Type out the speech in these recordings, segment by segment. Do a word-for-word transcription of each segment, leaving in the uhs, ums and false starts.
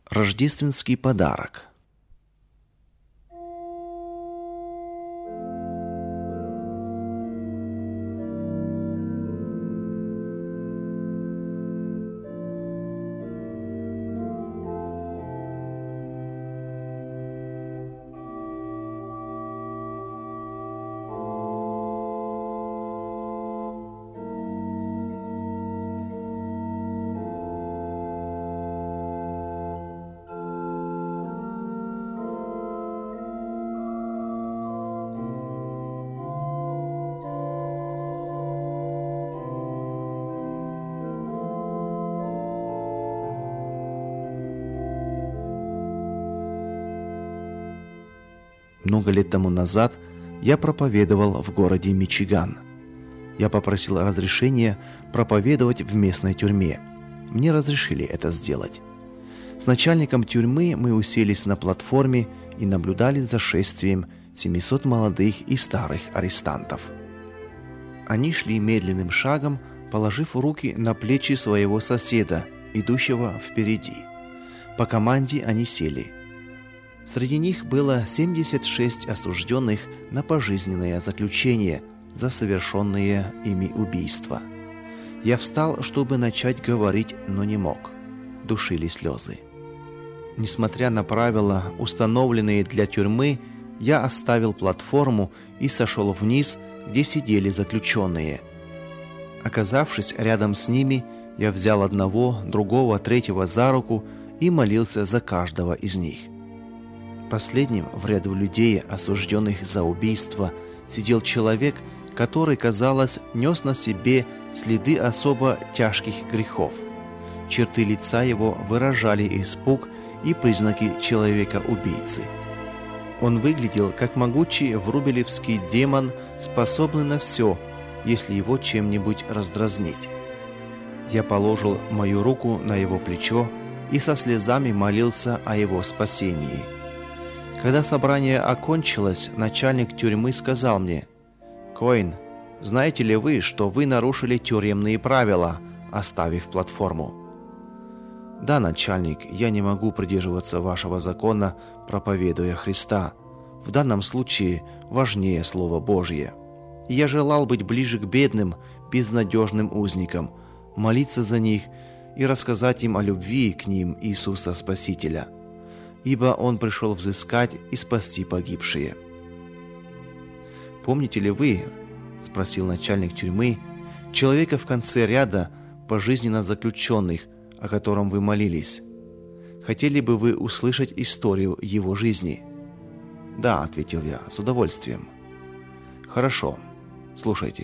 Рождественский подарок. Много лет тому назад я проповедовал в городе Мичиган. Я попросил разрешения проповедовать в местной тюрьме. Мне разрешили это сделать. С начальником тюрьмы мы уселись на платформе и наблюдали за шествием семисот молодых и старых арестантов. Они шли медленным шагом, положив руки на плечи своего соседа, идущего впереди. По команде они сели. Среди них было семьдесят шесть осужденных на пожизненное заключение за совершенные ими убийства. Я встал, чтобы начать говорить, но не мог. Душили слезы. Несмотря на правила, установленные для тюрьмы, я оставил платформу и сошел вниз, где сидели заключенные. Оказавшись рядом с ними, я взял одного, другого, третьего за руку и молился за каждого из них. Последним в ряду людей, осужденных за убийство, сидел человек, который, казалось, нес на себе следы особо тяжких грехов. Черты лица его выражали испуг и признаки человека-убийцы. Он выглядел как могучий врубелевский демон, способный на все, если его чем-нибудь раздразнить. Я положил мою руку на его плечо и со слезами молился о его спасении. Когда собрание окончилось, начальник тюрьмы сказал мне: «Коэн, знаете ли вы, что вы нарушили тюремные правила, оставив платформу?» «Да, начальник, я не могу придерживаться вашего закона, проповедуя Христа. В данном случае важнее Слово Божье. Я желал быть ближе к бедным, безнадежным узникам, молиться за них и рассказать им о любви к ним Иисуса Спасителя. Ибо Он пришел взыскать и спасти погибшие». «Помните ли вы, — спросил начальник тюрьмы, — человека в конце ряда пожизненно заключенных, о котором вы молились? Хотели бы вы услышать историю его жизни?» «Да, — ответил я, — с удовольствием». «Хорошо, слушайте.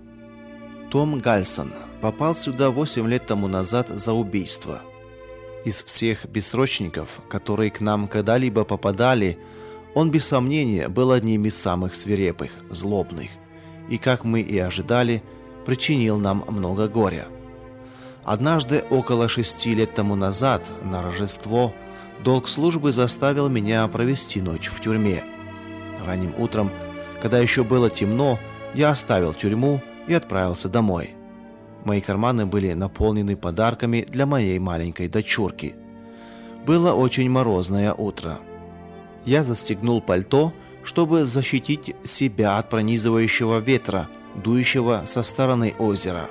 Том Гальсон попал сюда восемь лет тому назад за убийство. Из всех бессрочников, которые к нам когда-либо попадали, он, без сомнения, был одним из самых свирепых, злобных, и, как мы и ожидали, причинил нам много горя. Однажды, около шести лет тому назад, на Рождество, долг службы заставил меня провести ночь в тюрьме. Ранним утром, когда еще было темно, я оставил тюрьму и отправился домой. Мои карманы были наполнены подарками для моей маленькой дочурки. Было очень морозное утро. Я застегнул пальто, чтобы защитить себя от пронизывающего ветра, дующего со стороны озера.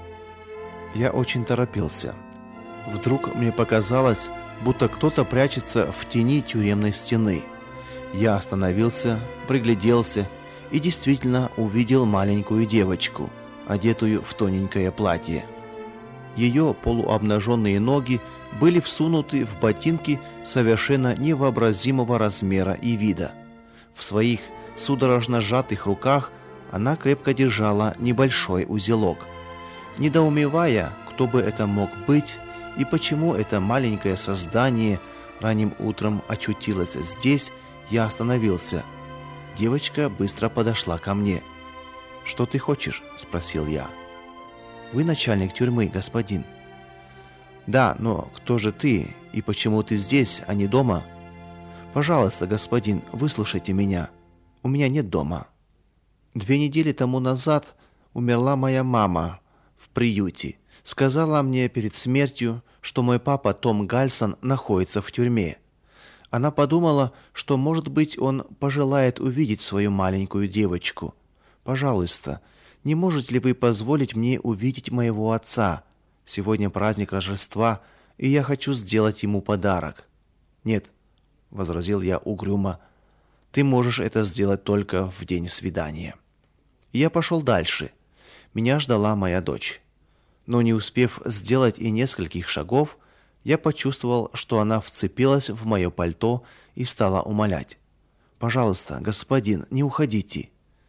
Я очень торопился. Вдруг мне показалось, будто кто-то прячется в тени тюремной стены. Я остановился, пригляделся и действительно увидел маленькую девочку, одетую в тоненькое платье. Ее полуобнаженные ноги были всунуты в ботинки совершенно невообразимого размера и вида. В своих судорожно сжатых руках она крепко держала небольшой узелок. Недоумевая, кто бы это мог быть и почему это маленькое создание ранним утром очутилось здесь, я остановился. Девочка быстро подошла ко мне. «Что ты хочешь?» – спросил я. «Вы начальник тюрьмы, господин». «Да, но кто же ты и почему ты здесь, а не дома?» «Пожалуйста, господин, выслушайте меня. У меня нет дома. Две недели тому назад умерла моя мама в приюте, Сказала мне перед смертью, что мой папа Том Гальсон находится в тюрьме. Она подумала, что, может быть, он пожелает увидеть свою маленькую девочку. Пожалуйста, не можете ли вы позволить мне увидеть моего отца? Сегодня праздник Рождества, и я хочу сделать ему подарок. Нет, возразил я угрюмо. Ты можешь это сделать только в день свидания. Я пошел дальше. Меня ждала моя дочь. Но не успев сделать и нескольких шагов, я почувствовал, что она вцепилась в мое пальто и стала умолять: "Пожалуйста, господин, не уходите".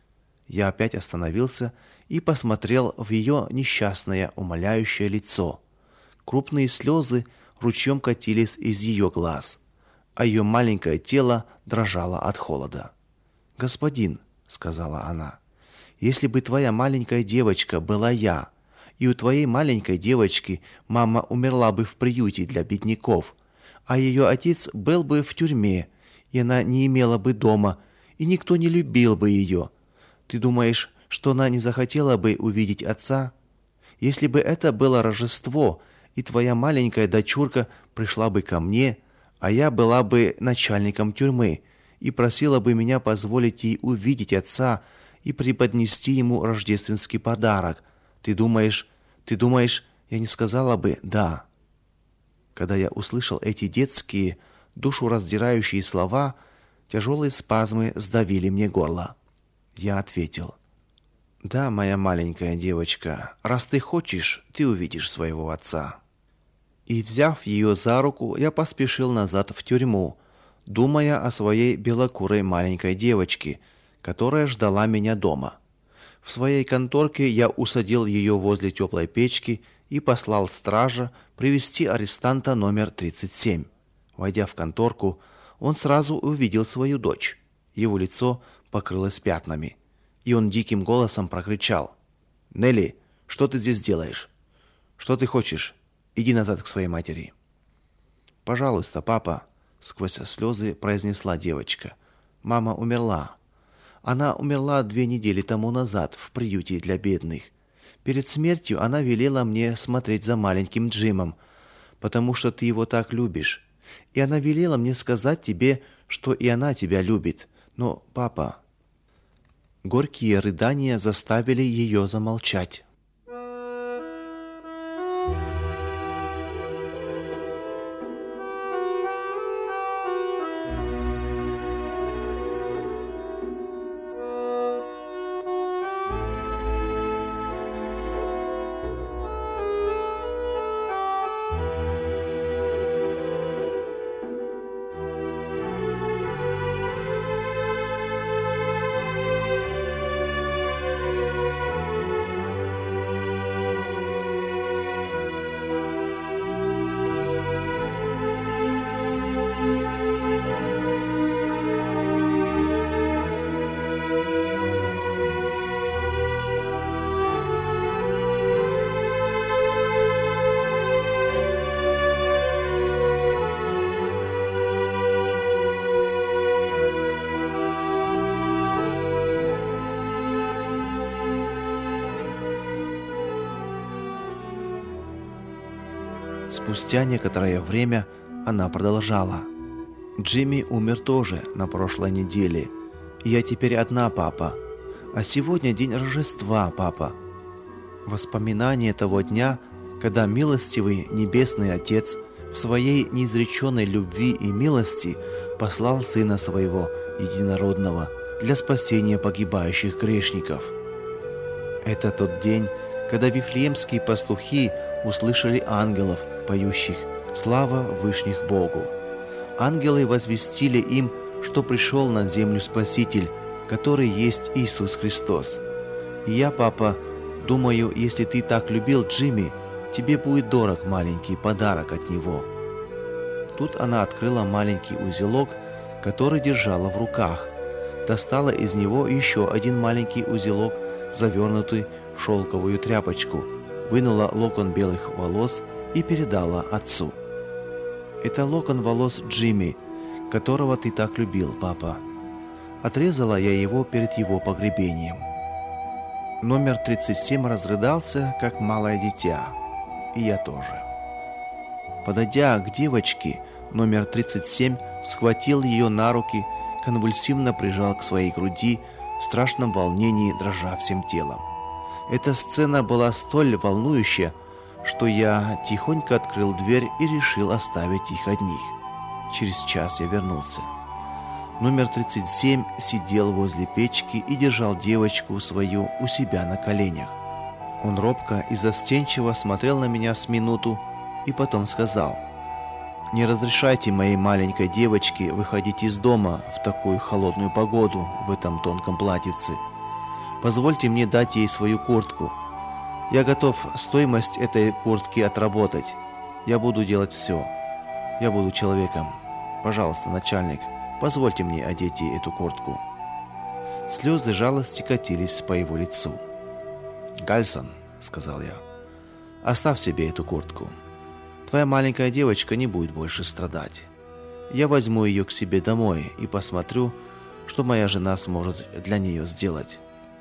Я опять остановился и посмотрел в ее несчастное, умоляющее лицо. Крупные слезы ручьем катились из ее глаз, а ее маленькое тело дрожало от холода. "Господин", сказала она, "если бы твоя маленькая девочка была я, и у твоей маленькой девочки мама умерла бы в приюте для бедняков, а ее отец был бы в тюрьме, и она не имела бы дома, и никто не любил бы ее, ты думаешь, что она не захотела бы увидеть отца? Если бы это было Рождество, и твоя маленькая дочурка пришла бы ко мне, а я была бы начальником тюрьмы, и просила бы меня позволить ей увидеть отца и преподнести ему рождественский подарок, ты думаешь, ты думаешь, я не сказала бы «да»?» Когда я услышал эти детские, душераздирающие слова, тяжелые спазмы сдавили мне горло. Я ответил: "Да, моя маленькая девочка, раз ты хочешь, ты увидишь своего отца". И, взяв ее за руку, я поспешил назад в тюрьму, думая о своей белокурой маленькой девочке, которая ждала меня дома. В своей конторке я усадил ее возле теплой печки и послал стража привести арестанта номер тридцать семь. Войдя в конторку, он сразу увидел свою дочь. Его лицо покрылось пятнами, и он диким голосом прокричал: "Нелли, что ты здесь делаешь? Что ты хочешь? Иди назад к своей матери". "Пожалуйста, папа", сквозь слезы произнесла девочка. "Мама умерла. Она умерла две недели тому назад в приюте для бедных. Перед смертью она велела мне смотреть за маленьким Джимом, потому что ты его так любишь. И она велела мне сказать тебе, что и она тебя любит. Но, папа..." Горькие рыдания заставили ее замолчать. Спустя некоторое время она продолжала: "Джимми умер тоже на прошлой неделе. И я теперь одна, папа. А сегодня день Рождества, папа. Воспоминание того дня, когда милостивый Небесный Отец в своей неизреченной любви и милости послал Сына Своего Единородного для спасения погибающих грешников. Это тот день, когда вифлеемские пастухи услышали ангелов, поющих «Слава Вышних Богу». Ангелы возвестили им, что пришел на землю Спаситель, который есть Иисус Христос. И я, папа, думаю, если ты так любил Джимми, тебе будет дорог маленький подарок от него». Тут она открыла маленький узелок, который держала в руках, достала из него еще один маленький узелок, завернутый в шелковую тряпочку, вынула локон белых волос и передала отцу. «Это локон волос Джимми, которого ты так любил, папа. Отрезала я его перед его погребением». Номер тридцать семь разрыдался, как малое дитя. и я тоже. Подойдя к девочке, номер тридцать семь схватил ее на руки, конвульсивно прижал к своей груди, в страшном волнении дрожа всем телом. Эта сцена была столь волнующая, что я тихонько открыл дверь и решил оставить их одних. Через час я вернулся. Номер тридцать семь сидел возле печки и держал девочку свою у себя на коленях. Он робко и застенчиво смотрел на меня с минуту и потом сказал: «Не разрешайте моей маленькой девочке выходить из дома в такую холодную погоду в этом тонком платьице. Позвольте мне дать ей свою куртку. Я готов стоимость этой куртки отработать. Я буду делать все. Я буду человеком. Пожалуйста, начальник, позвольте мне одеть ей эту куртку». Слезы жалости катились по его лицу. «Гальсон», — сказал я, — «оставь себе эту куртку. Твоя маленькая девочка не будет больше страдать. Я возьму ее к себе домой и посмотрю, что моя жена сможет для нее сделать».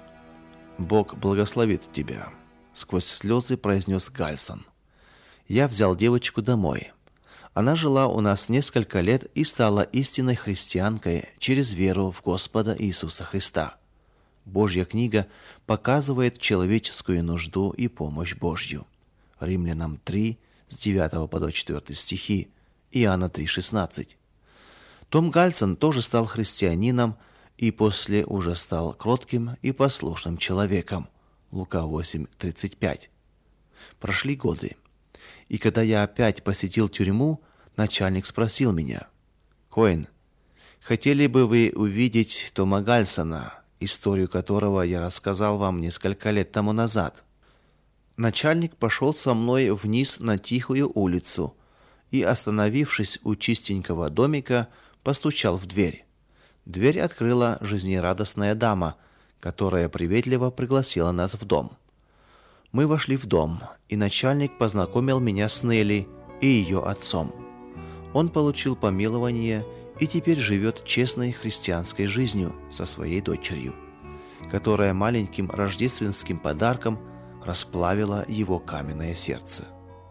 «Бог благословит тебя», — сквозь слезы произнес Гальсон. Я взял девочку домой. Она жила у нас несколько лет и стала истинной христианкой через веру в Господа Иисуса Христа. Божья книга показывает человеческую нужду и помощь Божью. Римлянам три, с девятого по двадцать четвёртый стихи, Иоанна три, шестнадцать. Том Гальсон тоже стал христианином и после уже стал кротким и послушным человеком. Лука восемь, тридцать пять. Прошли годы. И когда я опять посетил тюрьму, начальник спросил меня: «Коэн, хотели бы вы увидеть Тома Гальсона, историю которого я рассказал вам несколько лет тому назад?» Начальник пошел со мной вниз на тихую улицу и, остановившись у чистенького домика, постучал в дверь. Дверь открыла жизнерадостная дама, которая приветливо пригласила нас в дом. Мы вошли в дом, и начальник познакомил меня с Нелли и ее отцом. Он получил помилование и теперь живет честной христианской жизнью со своей дочерью, которая маленьким рождественским подарком расплавила его каменное сердце.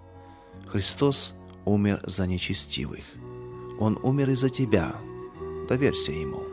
Христос умер за нечестивых. Он умер и за тебя. Доверься Ему.